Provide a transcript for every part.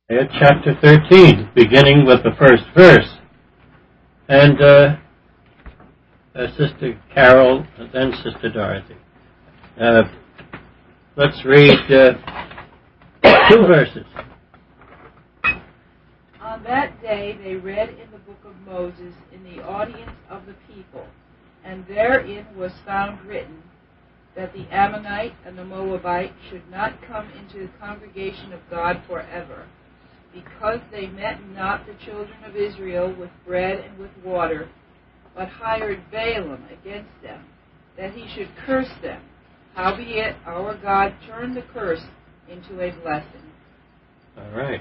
Chapter 13, beginning with the first verse. And Sister Carol, and then Sister Dorothy. Let's read 2 verses. On that day they read in the book of Moses in the audience of the people, and therein was found written that the Ammonite and the Moabite should not come into the congregation of God forever, because they met not the children of Israel with bread and with water, but hired Balaam against them, that he should curse them. Howbeit our God turned the curse into a blessing. All right.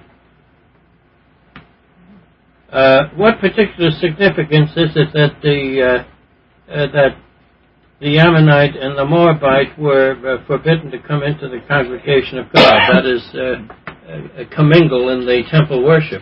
What particular significance is it that the Ammonite and the Moabite were forbidden to come into the congregation of God? That is, commingle in the temple worship.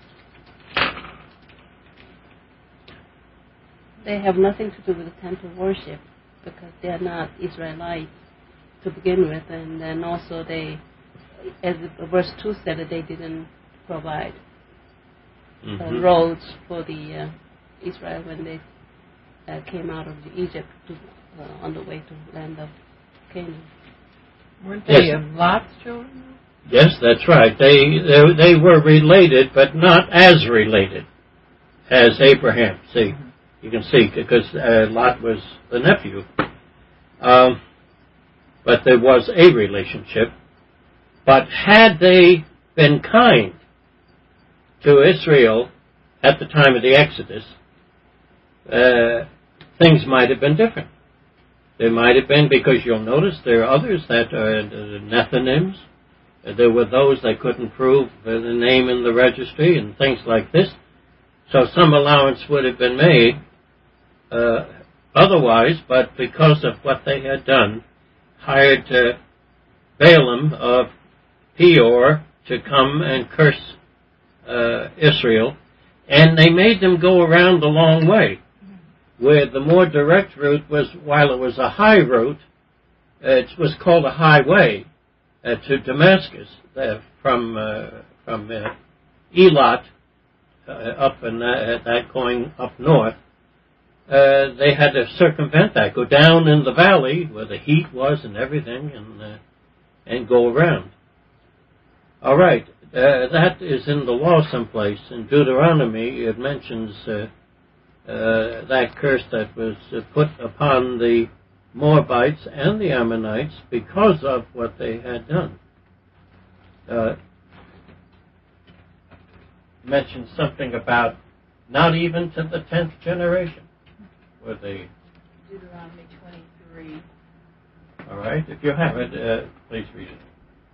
They have nothing to do with the temple worship because they are not Israelites to begin with, and then also they, as verse 2 said, that they didn't provide roads for the Israel when they came out of Egypt on the way to the land of Canaan. Weren't they of Lot's children? Yes, that's right. They were related, but not as related as Abraham. See, you can see, because Lot was the nephew. But there was a relationship. But had they been kind to Israel at the time of the Exodus, things might have been different. There might have been, because you'll notice there are others that are Nethinims. There were those that couldn't prove the name in the registry and things like this. So some allowance would have been made otherwise, but because of what they had done, hired Balaam of Peor to come and curse Israel, and they made them go around the long way, where the more direct route was, while it was a high route, it was called a highway to Damascus, from Elat up and that going up north. They had to circumvent that, go down in the valley where the heat was and everything, and go around. All right, that is in the law someplace. In Deuteronomy, it mentions that curse that was put upon the Moabites and the Ammonites because of what they had done. Mentions something about not even to the 10th generation. Deuteronomy 23. All right, if you have it, please read it.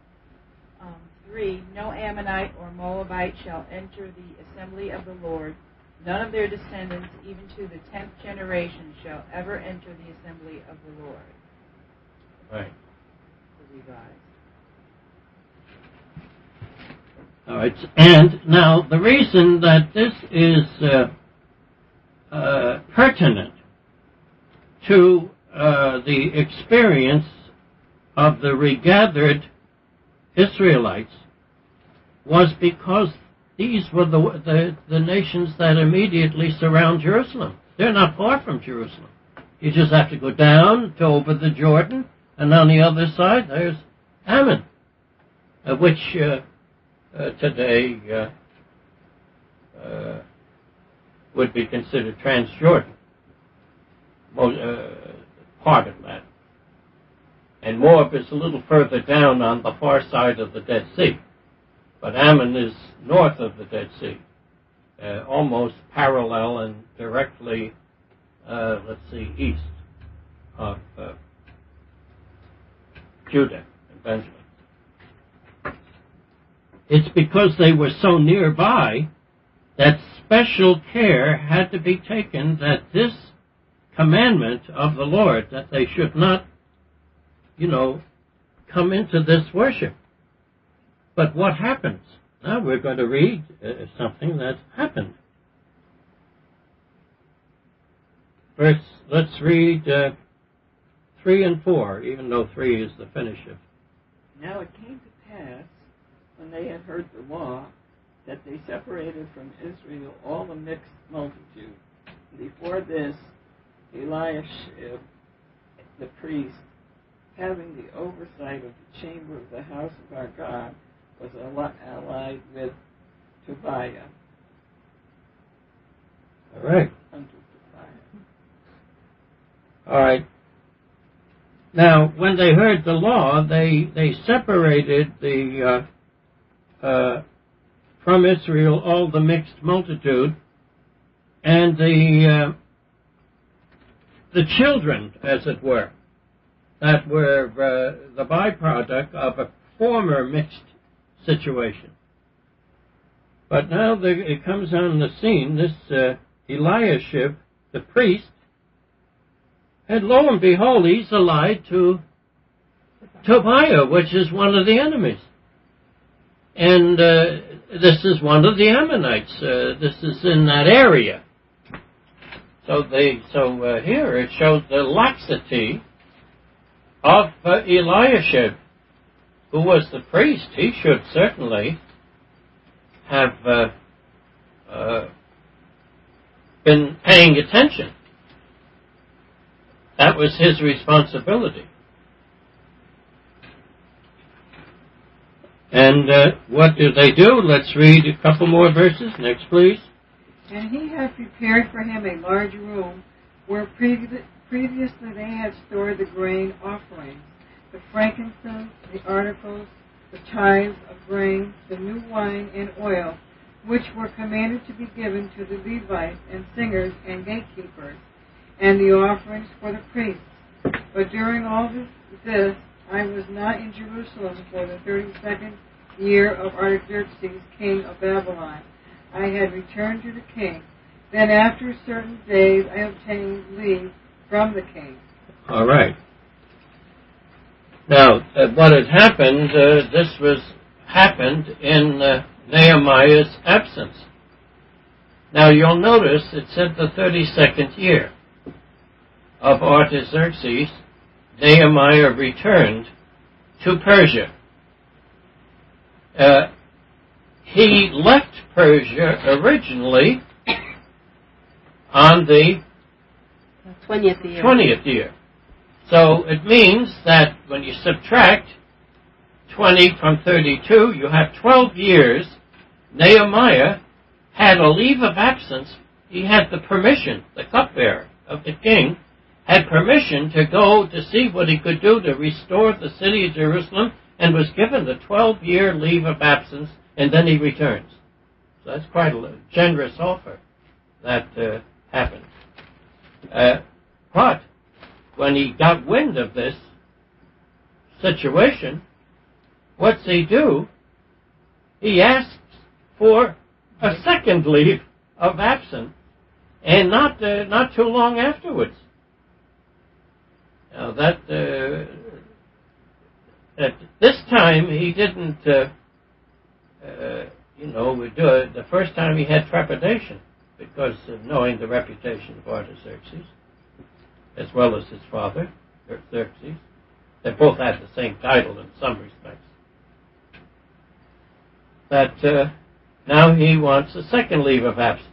3. No Ammonite or Moabite shall enter the assembly of the Lord. None of their descendants, even to the 10th generation, shall ever enter the assembly of the Lord. Right. Revised. All right, and now the reason that this is pertinent to the experience of the regathered Israelites was because these were the nations that immediately surround Jerusalem. They're not far from Jerusalem. You just have to go down to over the Jordan, and on the other side there's Ammon, which today would be considered Transjordan, part of that. And Moab is a little further down on the far side of the Dead Sea. But Ammon is north of the Dead Sea, almost parallel and directly, east of Judah and Benjamin. It's because they were so nearby that special care had to be taken that this commandment of the Lord, that they should not, come into this worship. But what happens? Now we're going to read something that happened. Let's read 3 and 4, even though 3 is the finish of. Now it came to pass, when they had heard the law, that they separated from Israel all the mixed multitude. Before this, Eliashib, the priest, having the oversight of the chamber of the house of our God, was allied with Tobiah. All right. Unto Tobiah. All right. Now, when they heard the law, they separated from Israel all the mixed multitude, and the children, as it were, that were the byproduct of a former mixed situation. But now it comes on the scene, this Eliashib, the priest, and lo and behold, he's allied to Tobiah, which is one of the enemies. And this is one of the Ammonites. This is in that area. So here it shows the laxity of Eliashib, who was the priest. He should certainly have been paying attention. That was his responsibility. And what do they do? Let's read a couple more verses. Next, please. And he had prepared for him a large room where previously they had stored the grain offerings, the frankincense, the articles, the tithes of grain, the new wine and oil, which were commanded to be given to the Levites and singers and gatekeepers, and the offerings for the priests. But during all this, I was not in Jerusalem for the 32nd year of Artaxerxes, king of Babylon. I had returned to the king. Then after certain days I obtained leave from the king. All right. Now, what had happened, happened in Nehemiah's absence. Now, you'll notice it said the 32nd year of Artaxerxes, Nehemiah returned to Persia. He left Persia originally on the 20th year. So it means that when you subtract 20 from 32, you have 12 years. Nehemiah had a leave of absence. He had the permission, the cupbearer of the king, had permission to go to see what he could do to restore the city of Jerusalem, and was given the 12-year leave of absence, and then he returns. So that's quite a generous offer that happened. But when he got wind of this situation, what's he do? He asks for a second leave of absence, and not too long afterwards. Now at this time he didn't, do it. The first time he had trepidation because of knowing the reputation of Artaxerxes, as well as his father, Xerxes. They both had the same title in some respects. But now he wants a second leave of absence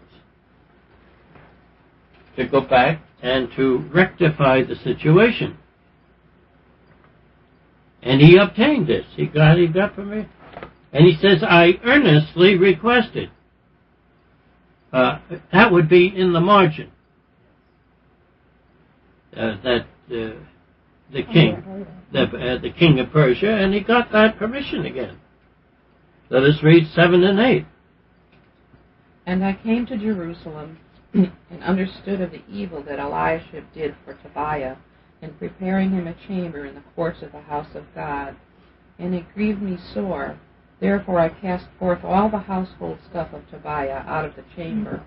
to go back and to rectify the situation. And he obtained this. He got from me. And he says, I earnestly requested. That would be in the margin. That the king of Persia, and he got that permission again. Let us read 7 and 8. And I came to Jerusalem and understood of the evil that Eliashib did for Tobiah, in preparing him a chamber in the courts of the house of God. And it grieved me sore. Therefore I cast forth all the household stuff of Tobiah out of the chamber.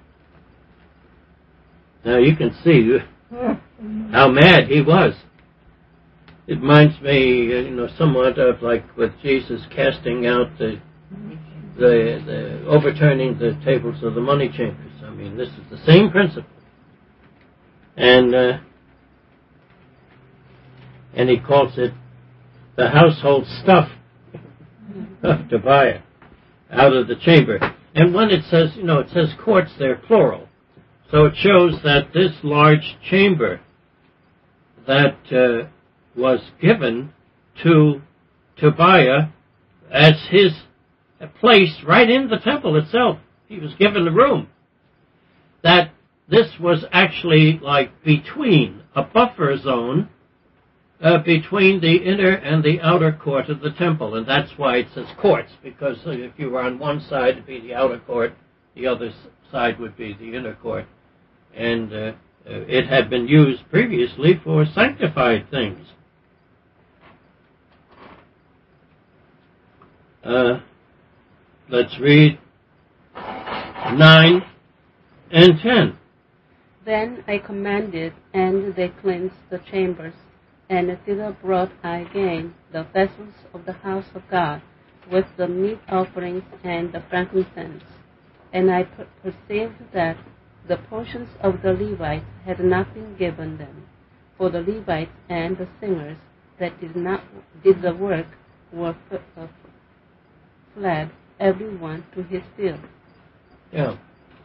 Now you can see how mad he was. It reminds me, somewhat of like with Jesus casting out the overturning the tables of the money changers. I mean, this is the same principle. And he calls it the household stuff of Tobiah out of the chamber. And when it says, it says courts, they're plural. So it shows that this large chamber that was given to Tobiah as his place right in the temple itself. He was given the room. That this was actually like between, a buffer zone between the inner and the outer court of the temple. And that's why it says courts, because if you were on one side, it would be the outer court, the other side would be the inner court. And it had been used previously for sanctified things. Let's read 9 and 10. Then I commanded, and they cleansed the chambers, and thither brought I again the vessels of the house of God, with the meat offerings and the frankincense. And I perceived that the portions of the Levites had not been given them, for the Levites and the singers that did the work were fled, every one to his field. Yeah.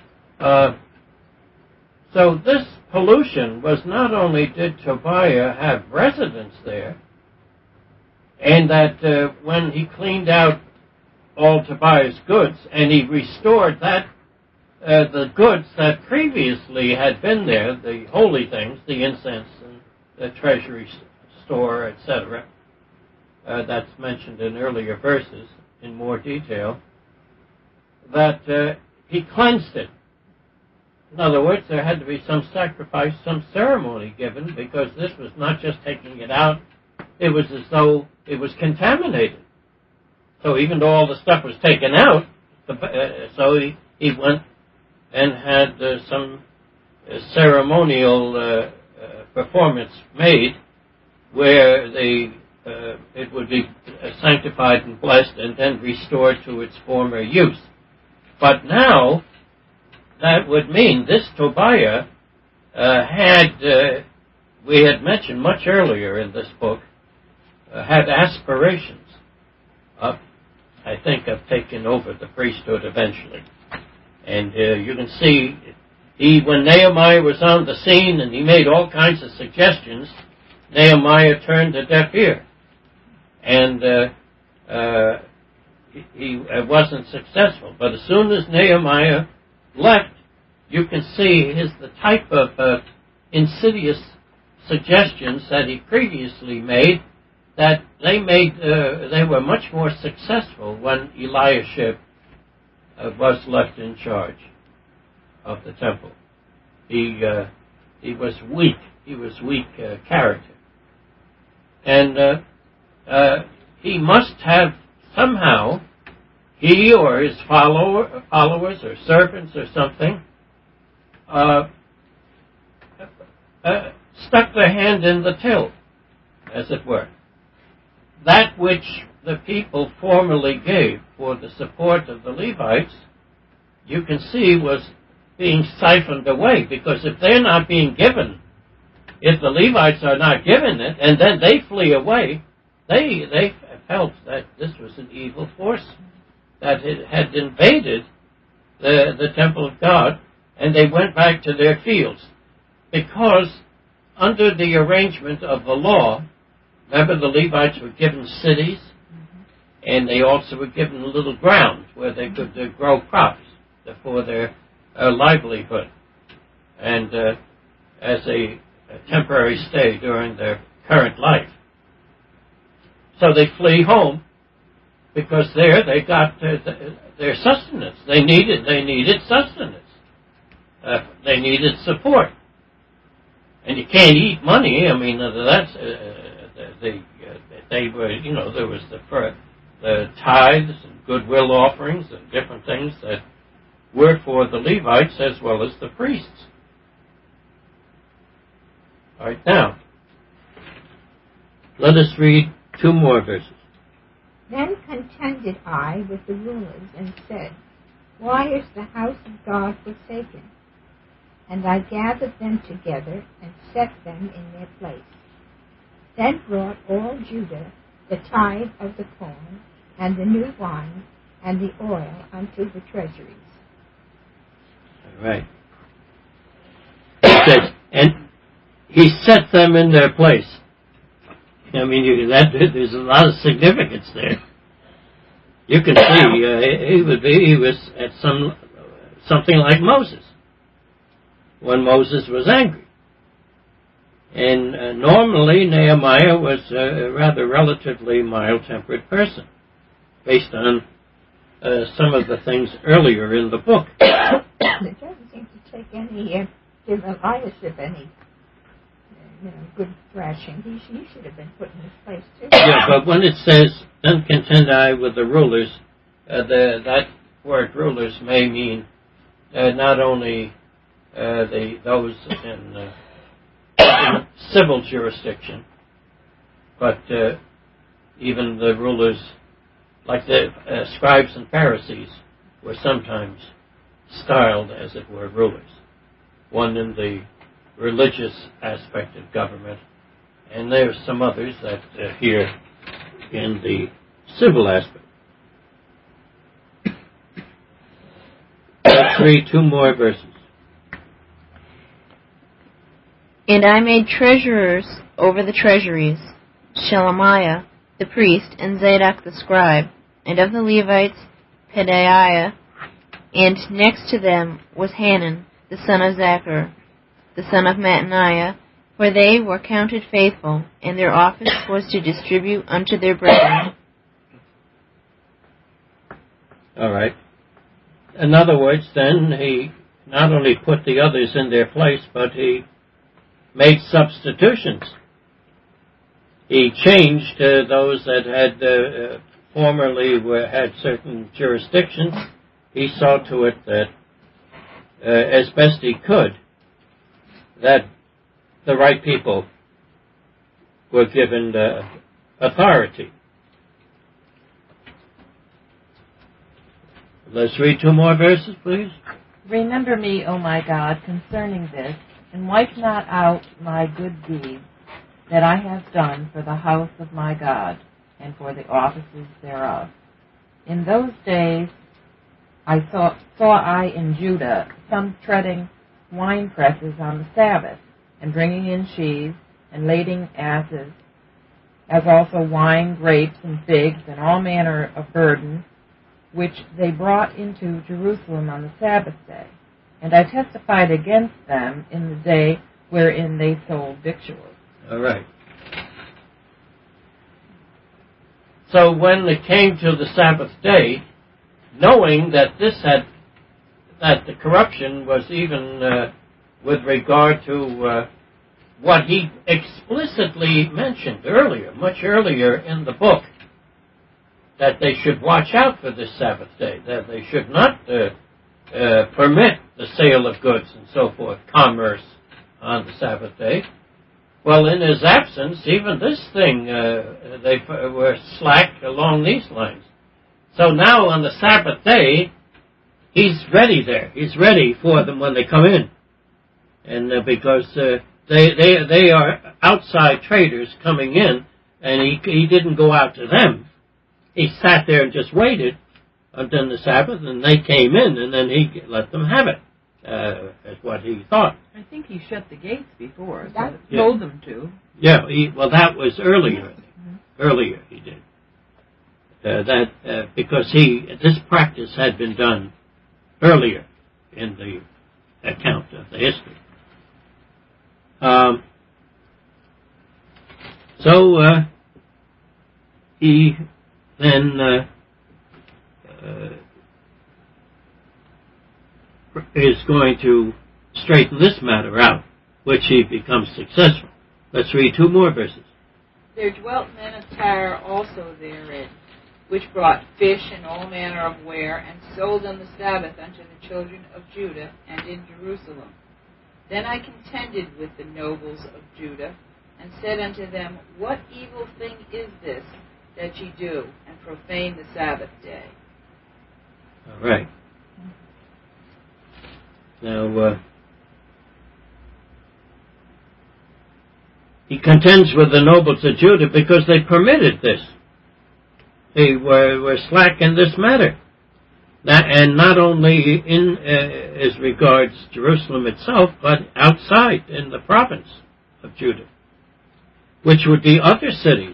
So this pollution was not only did Tobiah have residence there, and that when he cleaned out all Tobiah's goods, and he restored that the goods that previously had been there, the holy things, the incense and the treasury store, etc., that's mentioned in earlier verses in more detail, that he cleansed it. In other words, there had to be some sacrifice, some ceremony given, because this was not just taking it out, it was as though it was contaminated. So even though all the stuff was taken out, so he went and had some ceremonial performance made where it would be sanctified and blessed and then restored to its former use. But now, that would mean this Tobiah we had mentioned much earlier in this book, had aspirations of, I think, of taking over the priesthood eventually. And you can see, when Nehemiah was on the scene and he made all kinds of suggestions, Nehemiah turned a deaf ear. And he wasn't successful. But as soon as Nehemiah left, you can see the type of insidious suggestions that he previously made, that they were much more successful when Eliashib was left in charge of the temple. He was weak. He was weak character. And he must have somehow, he or his followers or servants or something, stuck their hand in the till, as it were. That which the people formerly gave for the support of the Levites, you can see was being siphoned away, because if they're not being given, if the Levites are not given it, and then they flee away, they felt that this was an evil force that had invaded the temple of God, and they went back to their fields. Because under the arrangement of the law, remember the Levites were given cities, and they also were given a little ground where they could grow crops for their livelihood, and as a temporary stay during their current life. So they flee home, because there they got their sustenance. They needed sustenance. They needed support. And you can't eat money. I mean, that's they were, there was the tithes and goodwill offerings and different things that were for the Levites as well as the priests. All right, now let us read 2 more verses. Then contended I with the rulers and said, Why is the house of God forsaken? And I gathered them together and set them in their place. Then brought all Judah the tithe of the corn and the new wine and the oil unto the treasuries. All right. It says, and he set them in their place. I mean, there's a lot of significance there. You can see he was at something like Moses when Moses was angry. And normally Nehemiah was a rather relatively mild-tempered person, based on some of the things earlier in the book. It doesn't seem to take any, give Eliashib any, good thrashing. He should have been put in his place too. Yeah, but when it says, "Then contend I with the rulers," that word "rulers" may mean not only those in civil jurisdiction, but even the rulers, like the scribes and Pharisees, were sometimes styled, as it were, rulers. One in the religious aspect of government, and there are some others that here in the civil aspect. Let's read two more verses. And I made treasurers over the treasuries, Shelemiah the priest, and Zadok the scribe, and of the Levites, Pedaiah, and next to them was Hanan, the son of Zachar, the son of Mattaniah, for they were counted faithful, and their office was to distribute unto their brethren. All right. In other words, then, he not only put the others in their place, but he made substitutions. He changed those that had formerly had certain jurisdictions. He saw to it that, as best he could, that the right people were given authority. Let's read two more verses, please. Remember me, O my God, concerning this, and wipe not out my good deeds that I have done for the house of my God, and for the offices thereof. In those days saw I in Judah some treading wine presses on the Sabbath, and bringing in sheaves, and lading asses, as also wine, grapes, and figs, and all manner of burden, which they brought into Jerusalem on the Sabbath day. And I testified against them in the day wherein they sold victuals. All right. So when it came to the Sabbath day, knowing that that the corruption was even with regard to what he explicitly mentioned earlier, much earlier in the book, that they should watch out for this Sabbath day, that they should not permit the sale of goods and so forth, commerce on the Sabbath day. Well, in his absence, even this thing, they were slack along these lines. So now on the Sabbath day, he's ready there. He's ready for them when they come in. And because they are outside traders coming in, and he didn't go out to them. He sat there and just waited until the Sabbath, and they came in, and then he let them have it, as what he thought. I think he shut the gates before, That- so told them to. Yeah, well, that was earlier. Earlier he did. Because this practice had been done earlier in the account of the history. So he then is going to straighten this matter out, which he becomes successful. Let's read two more verses. There dwelt men of Tyre also therein, which brought fish and all manner of ware, and sold on the Sabbath unto the children of Judah and in Jerusalem. Then I contended with the nobles of Judah, and said unto them, What evil thing is this that ye do, and profane the Sabbath day? All right. Now, he contends with the nobles of Judah because they permitted this. They were slack in this matter. And not only in as regards Jerusalem itself, but outside in the province of Judah, which would be other cities.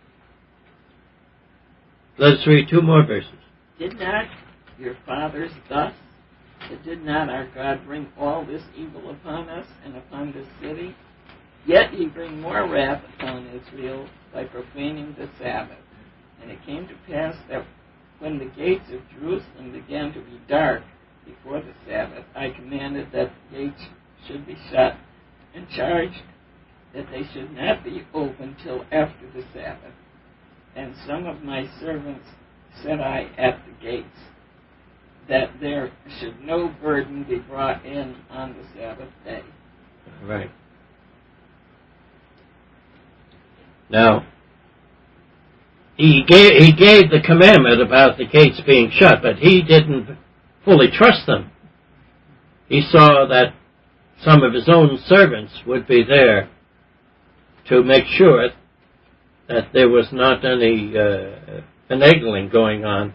Let's read 2 more verses. Did not your fathers thus? Did not our God bring all this evil upon us and upon this city? Yet ye bring more wrath upon Israel by profaning the Sabbath. And it came to pass that when the gates of Jerusalem began to be dark before the Sabbath, I commanded that the gates should be shut, and charged that they should not be opened till after the Sabbath. And some of my servants set I at the gates, that there should no burden be brought in on the Sabbath day. All right. Now, he gave the commandment about the gates being shut, but he didn't fully trust them. He saw that some of his own servants would be there to make sure that there was not any finagling going on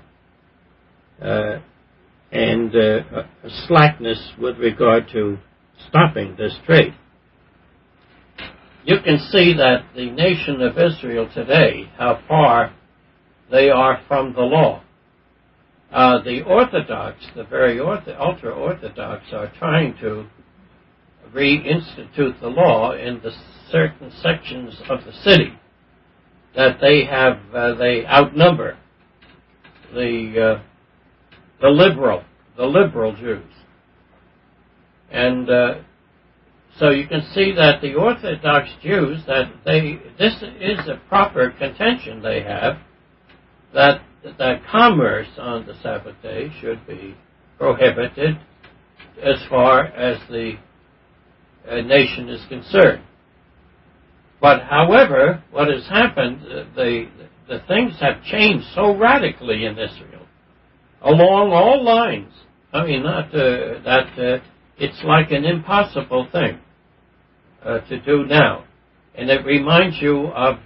and slackness with regard to stopping this trade. You can see that the nation of Israel today, how far they are from the law. The Orthodox, the very ultra-Orthodox, are trying to reinstitute the law in the certain sections of the city that they outnumber the liberal Jews. And so you can see that the Orthodox Jews, this is a proper contention they have, that commerce on the Sabbath day should be prohibited as far as the nation is concerned. But however, what has happened, the things have changed so radically in Israel, along all lines. I mean, it's like an impossible thing to do now. And it reminds you of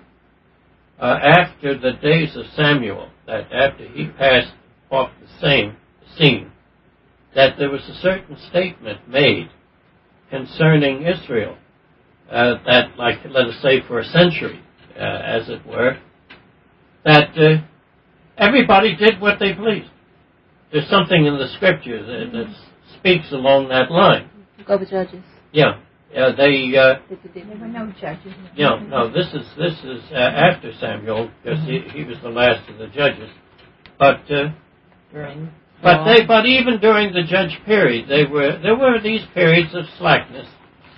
after the days of Samuel, that after he passed off the scene, that there was a certain statement made concerning Israel, that, like, let us say for a century, as it were, that everybody did what they pleased. There's something in the scripture that speaks along that line. Go with Judges. Yeah. There were no judges. Yeah, no, this is after Samuel, because he was the last of the judges. But but even during the judge period, there were these periods of slackness.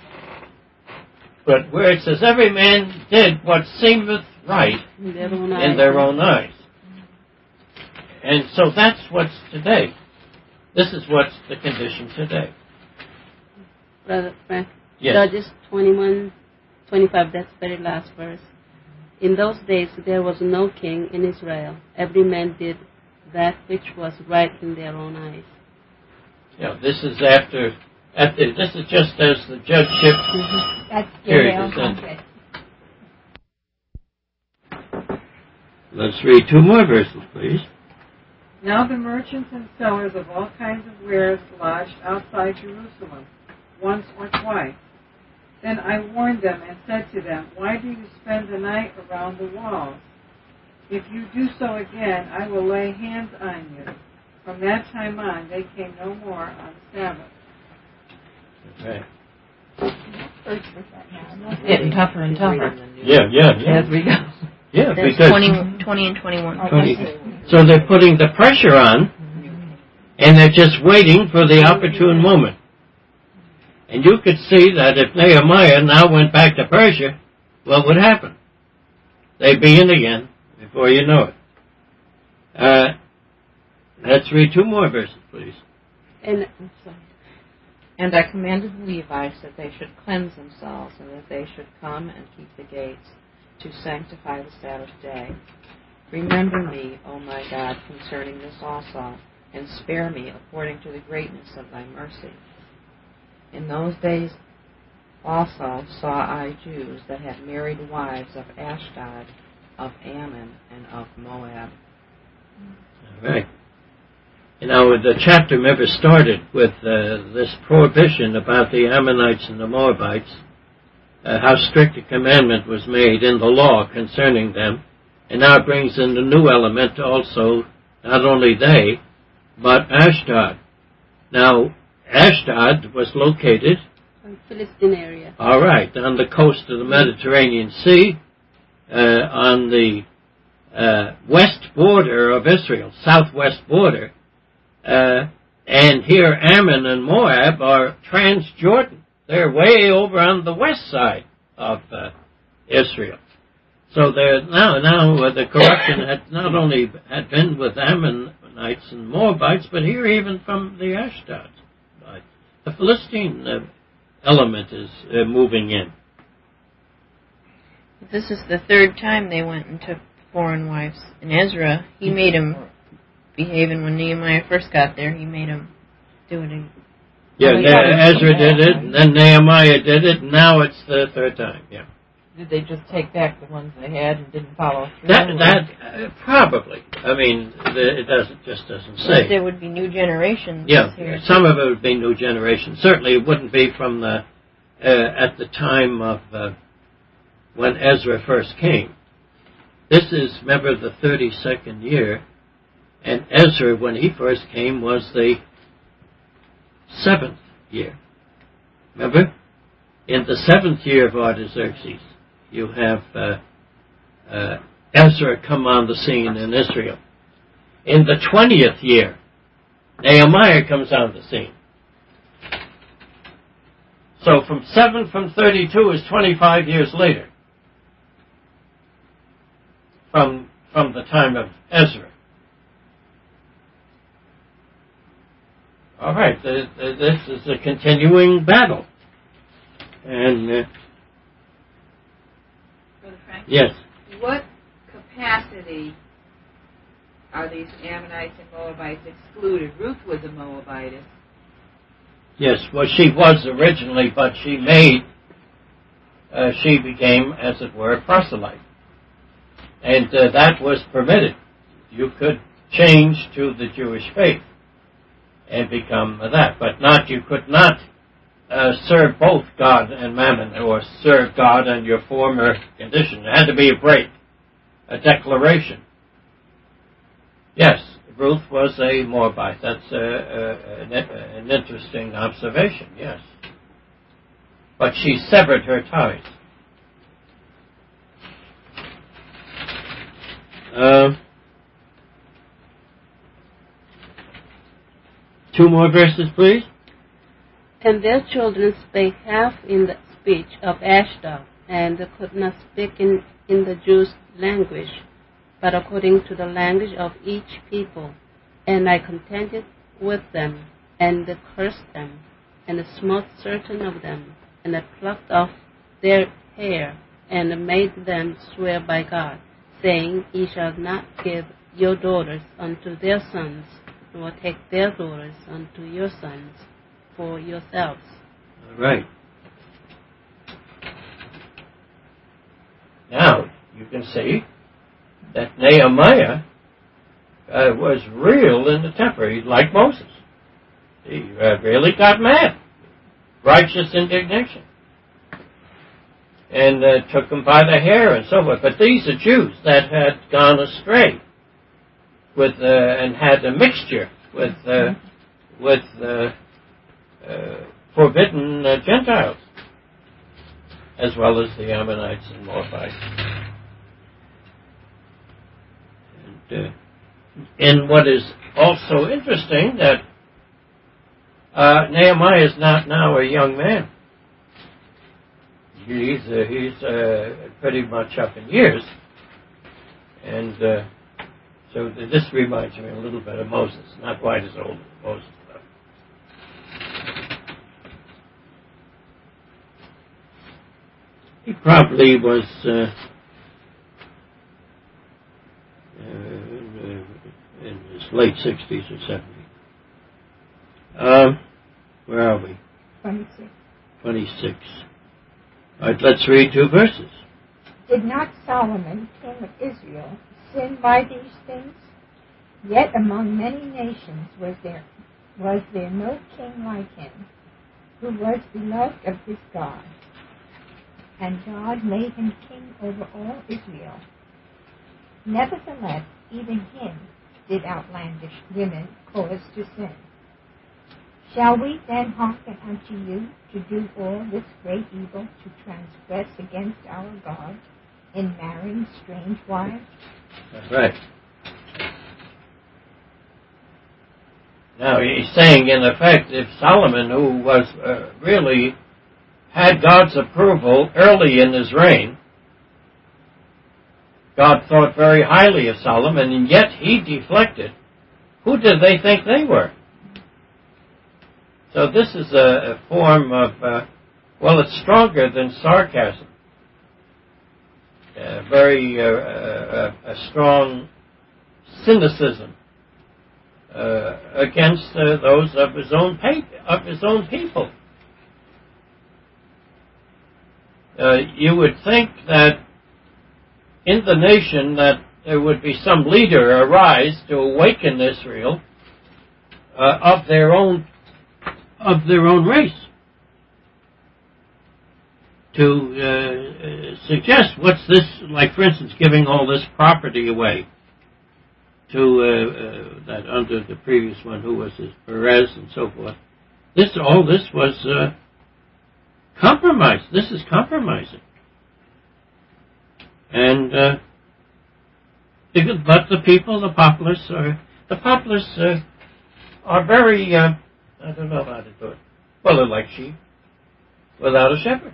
But where it says every man did what seemeth right in their own eyes. And so that's what's today. This is what's the condition today. Brother Frank. Yes. Judges 21:25, that's the very last verse. In those days there was no king in Israel. Every man did that which was right in their own eyes. Yeah, this is this is just as the judgeship That's period is ended. Let's read 2 more verses, please. Now the merchants and sellers of all kinds of wares lodged outside Jerusalem, once or twice. Then I warned them and said to them, why do you spend the night around the walls? If you do so again, I will lay hands on you. From that time on, they came no more on Sabbath. Okay. Getting tougher and tougher. Yeah. As we go. Yeah, There's because 20 and 21. 20. So they're putting the pressure on, and they're just waiting for the opportune moment. And you could see that if Nehemiah now went back to Persia, what would happen? They'd be in again before you know it. Let's read 2 more verses, please. And I commanded the Levites that they should cleanse themselves, and that they should come and keep the gates, to sanctify the Sabbath day. Remember me, O my God, concerning this also, and spare me according to the greatness of thy mercy. In those days also saw I Jews that had married wives of Ashdod, of Ammon, and of Moab. All right. The chapter, remember, started with this prohibition about the Ammonites and the Moabites, how strict a commandment was made in the law concerning them, and now it brings in the new element also, not only they, but Ashdod. Now, Ashdod was located in the Philistine area. All right, on the coast of the Mediterranean Sea, on the west border of Israel, southwest border, and here Ammon and Moab are Transjordan. They're way over on the west side of Israel. So now the corruption had not only had been with Ammonites and Moabites, but here even from the Ashdod. The Philistine element is moving in. This is the third time they went and took foreign wives. And Ezra, he made him behave, and when Nehemiah first got there, he made him do it again. Yeah, Ezra did it, and then Nehemiah did it, and now it's the third time, yeah. Did they just take back the ones they had and didn't follow through? That probably. I mean, it doesn't say. But there would be new generations. Yeah, here. some of it would be new generations. Certainly, it wouldn't be from the at the time of when Ezra first came. This is, remember, the 32nd year, and Ezra, when he first came, was the 7th year. Remember, in the 7th year of Artaxerxes, you have Ezra come on the scene in Israel. In the 20th year, Nehemiah comes on the scene. So from 32 is 25 years later from the time of Ezra. All right, this is a continuing battle. And Brother Frank? Yes. What capacity are these Ammonites and Moabites excluded? Ruth was a Moabitess. Yes, well, she was originally, but she became, as it were, a proselyte. And that was permitted. You could change to the Jewish faith and become that, but you could not serve both God and Mammon, or serve God and your former condition. It had to be a break, a declaration. Yes, Ruth was a Moabite. That's an interesting observation, yes. But she severed her ties. Two more verses, please. And their children spake half in the speech of Ashdod, and could not speak in the Jews' language, but according to the language of each people. And I contended with them, and cursed them, and smote certain of them, and I plucked off their hair, and made them swear by God, saying, Ye shall not give your daughters unto their sons, nor take their daughters unto your sons for yourselves. All right. Now, you can see that Nehemiah was real in the temper. He's like Moses. He really got mad. Righteous indignation. And took them by the hair and so forth. But these are Jews that had gone astray with and had a mixture with forbidden Gentiles, as well as the Ammonites and Moabites. And what is also interesting, that Nehemiah is not now a young man. He's pretty much up in years, and so this reminds me a little bit of Moses. Not quite as old as Moses, though. He probably was in his late 60s or 70s. Where are we? 26. 26. All right, let's read two verses. Did not Solomon, king of Israel, sin by these things? Yet among many nations was there no king like him, who was beloved of his God. And God made him king over all Israel. Nevertheless, even him did outlandish women cause to sin. Shall we then hearken unto you to do all this great evil, to transgress against our God in marrying strange wives? That's right. Now he's saying, in effect, if Solomon, who was really had God's approval early in his reign, God thought very highly of Solomon, and yet he deflected, who did they think they were? So this is a form of, it's stronger than sarcasm. Very a strong cynicism against those of his own people. You would think that in the nation that there would be some leader arise to awaken Israel of their own race, to suggest what's this, like for instance giving all this property away to that under the previous one, who was this, Perez and so forth. All this was compromise. This is compromising. And but the people, the populace are very I don't know how to do it. Well, they're like sheep without a shepherd,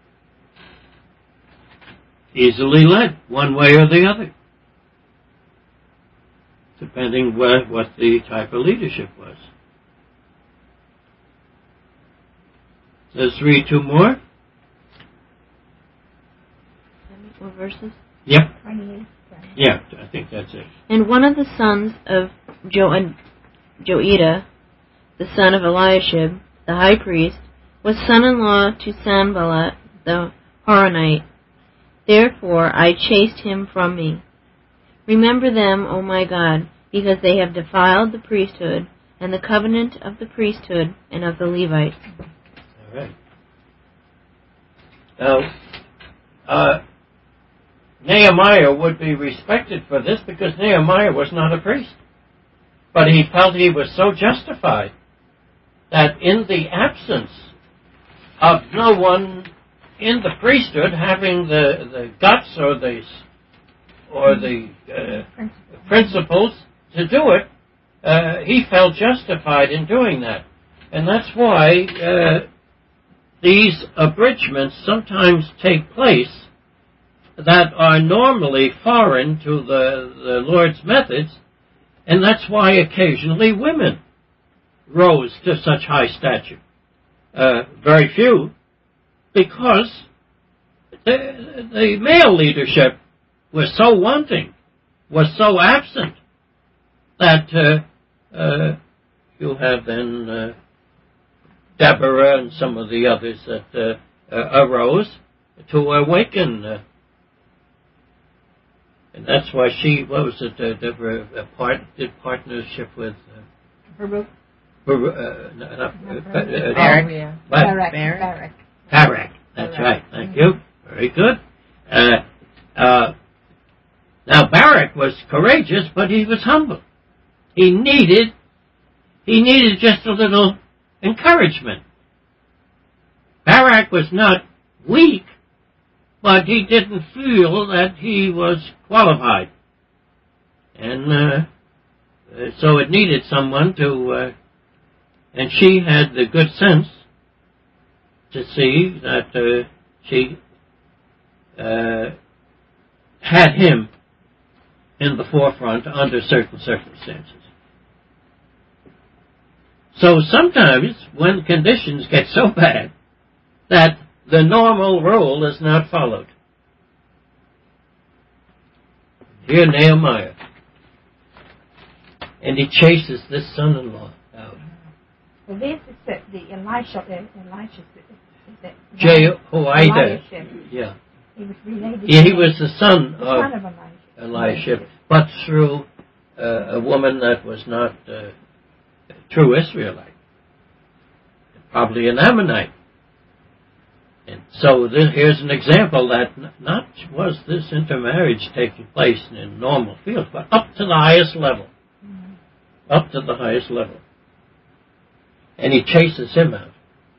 easily led one way or the other, depending what the type of leadership was. Let's read two more. What verses? Yep. 28. Yeah, I think that's it. And one of the sons of Joiada, the son of Eliashib, the high priest, was son-in-law to Sanballat the Horonite. Therefore I chased him from me. Remember them, O my God, because they have defiled the priesthood and the covenant of the priesthood and of the Levites. All right. Now, Nehemiah would be respected for this because Nehemiah was not a priest. But he felt he was so justified that in the absence of no one in the priesthood having the guts or the principles to do it, he felt justified in doing that. And that's why these abridgments sometimes take place that are normally foreign to the Lord's methods, and that's why occasionally women rose to such high stature. Very few, because the male leadership was so wanting, was so absent, that you have then Deborah and some of the others that arose to awaken. And that's why she, what was it, did partnership with... Barak. Barak. That's right. Thank you. Very good. Now Barak was courageous, but he was humble. He needed just a little encouragement. Barak was not weak, but he didn't feel that he was qualified. And so it needed someone to, and she had the good sense to see that she had him in the forefront under certain circumstances. So sometimes when conditions get so bad that the normal rule is not followed. Here Nehemiah. And he chases this son-in-law out. Well, this is the Elisha. Jehoiada. Yeah. He was related. Yeah, he was the son of Elisha. Elisha, but through a woman that was not a true Israelite, probably an Ammonite. And so here's an example that not was this intermarriage taking place in normal fields, but up to the highest level. Up to the highest level. And he chases him out.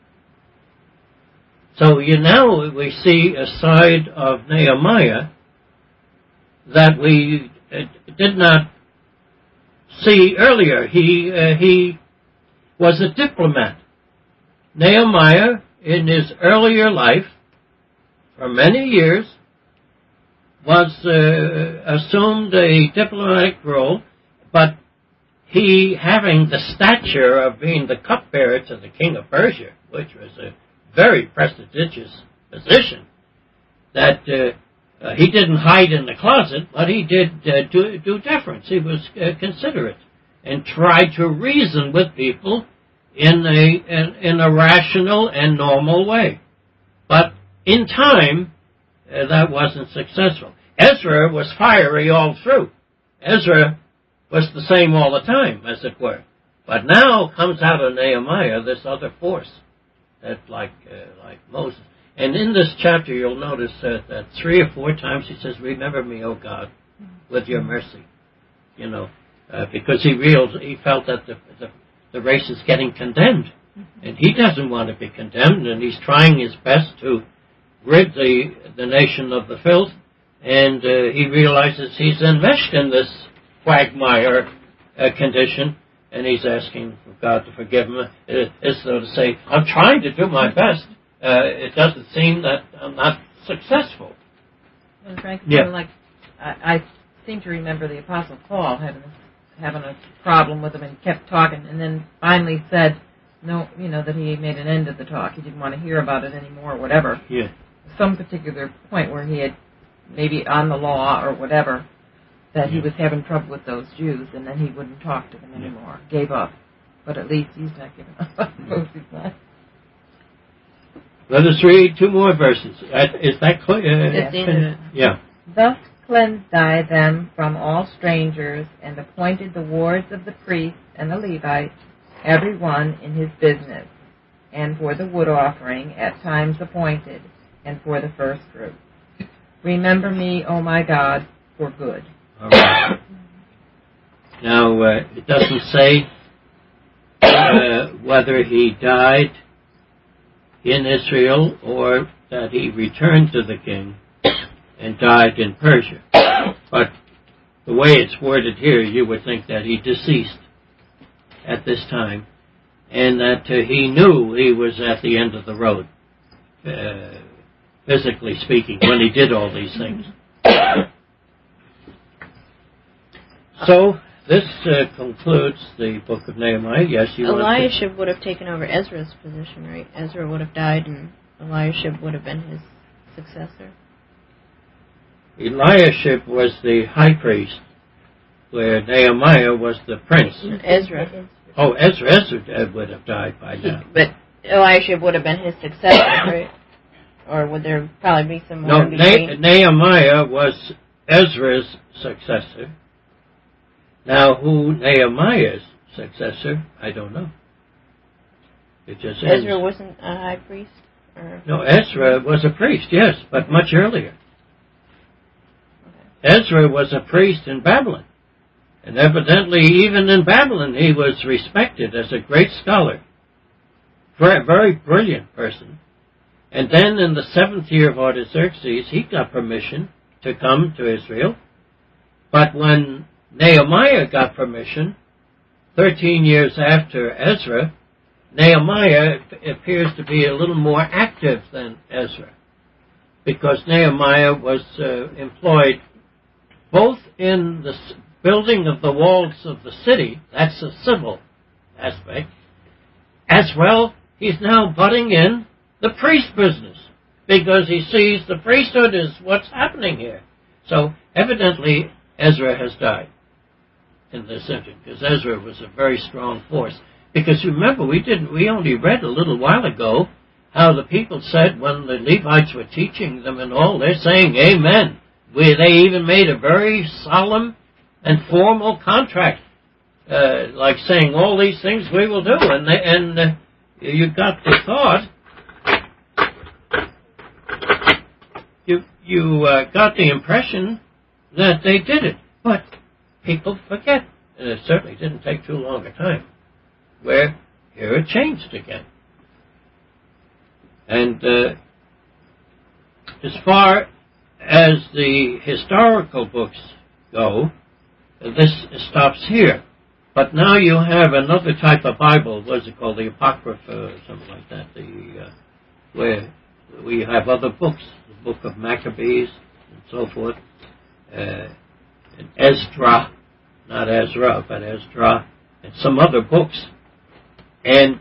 So now we see a side of Nehemiah that we did not see earlier. He was a diplomat. Nehemiah, in his earlier life, for many years, was assumed a diplomatic role, but he, having the stature of being the cupbearer to the king of Persia, which was a very prestigious position, that he didn't hide in the closet, but he did do deference. He was considerate and tried to reason with people in a rational and normal way. But in time, that wasn't successful. Ezra was fiery all through. Ezra was the same all the time, as it were. But now comes out of Nehemiah this other force, that like Moses. And in this chapter, you'll notice that 3 or 4 times he says, "Remember me, O God, with your mercy." Because he felt that the race is getting condemned, and he doesn't want to be condemned, and he's trying his best to rid the nation of the filth. And he realizes he's enmeshed in this quagmire condition, and he's asking for God to forgive him, as though to say, "I'm trying to do my best. It doesn't seem that I'm not successful." And Frank, yeah. I seem to remember the Apostle Paul having a problem with him and kept talking, and then finally said, no, that he made an end of the talk. He didn't want to hear about it anymore, or whatever. Yeah. Some particular point where he had, maybe on the law or whatever, that he was having trouble with those Jews, and then he wouldn't talk to them anymore. Gave up. But at least he's not giving up. I suppose he's not. Let us read 2 more verses. Is that clear? That's the end of it. Yeah. Thus cleansed I them from all strangers, and appointed the wards of the priests and the Levites, every one in his business, and for the wood offering at times appointed, and for the first fruit. Remember me, O my God, for good. All right. Now, it doesn't say whether he died in Israel or that he returned to the king and died in Persia. But the way it's worded here, you would think that he deceased at this time, and that he knew he was at the end of the road, physically speaking, when he did all these things. So, this concludes the book of Nehemiah. Yes, you Eliashib would have taken over Ezra's position, right? Ezra would have died, and Eliashib would have been his successor. Eliashib was the high priest, where Nehemiah was the prince. Ezra. Oh, Ezra would have died by now. But Eliashib would have been his successor, right? Or would there probably be some more in between? Nehemiah was Ezra's successor. Now, who Nehemiah's successor, I don't know. It just ends. Ezra wasn't a high priest? Or? No, Ezra was a priest, yes, but much earlier. Ezra was a priest in Babylon. And evidently, even in Babylon, he was respected as a great scholar. A very brilliant person. And then in the 7th year of Artaxerxes, he got permission to come to Israel. But when Nehemiah got permission, 13 years after Ezra, Nehemiah appears to be a little more active than Ezra, because Nehemiah was employed both in the building of the walls of the city, that's a civil aspect, as well he's now butting in the priest business, because he sees the priesthood is what's happening here. So evidently Ezra has died in this incident, because Ezra was a very strong force. Because remember, we only read a little while ago how the people said when the Levites were teaching them and all, they're saying amen. They even made a very solemn and formal contract, like saying all these things we will do, and you got the thought, you got the impression that they did it, but people forget, and it certainly didn't take too long a time, where here it changed again. And as far as the historical books go, this stops here. But now you have another type of Bible. What is it called? The Apocrypha or something like that. Where we have other books, the Book of Maccabees and so forth, and Ezra, not Ezra, but Ezra, and some other books. And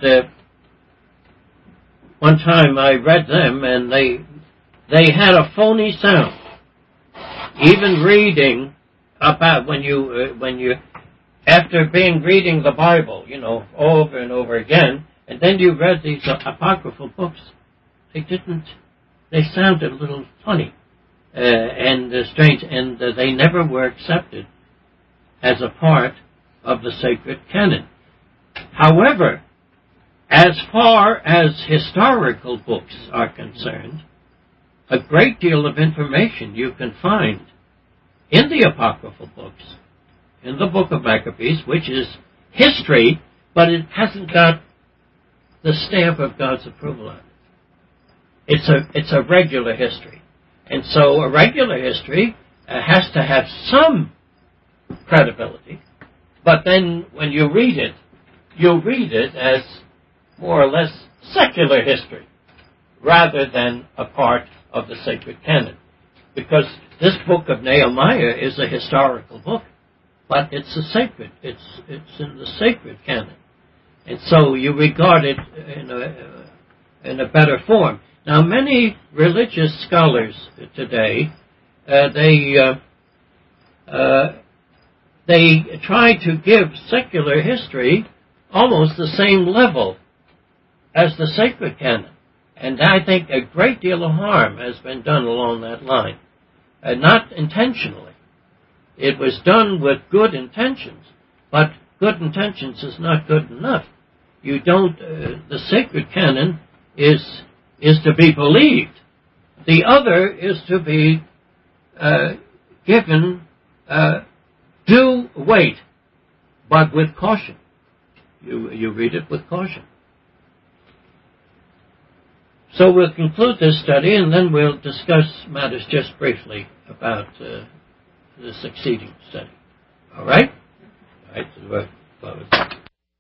one time I read them, and they had a phony sound. Even reading about when you after reading the Bible, over and over again, and then you read these apocryphal books, they sounded a little funny and strange, and they never were accepted as a part of the sacred canon. However, as far as historical books are concerned, a great deal of information you can find in the apocryphal books, in the Book of Maccabees, which is history, but it hasn't got the stamp of God's approval on it. It's a regular history. And so a regular history has to have some credibility, but then when you read it, you'll read it as more or less secular history, rather than a part of the sacred canon. Because this book of Nehemiah is a historical book, but it's it's in the sacred canon. And so you regard it in a better form. Now, many religious scholars today, they try to give secular history almost the same level as the sacred canon. And I think a great deal of harm has been done along that line. Not intentionally. It was done with good intentions, but good intentions is not good enough. You don't, the sacred canon is to be believed. The other is to be given due weight, but with caution. You read it with caution. So we'll conclude this study, and then we'll discuss matters just briefly about the succeeding study. All right? All right. So we're closed.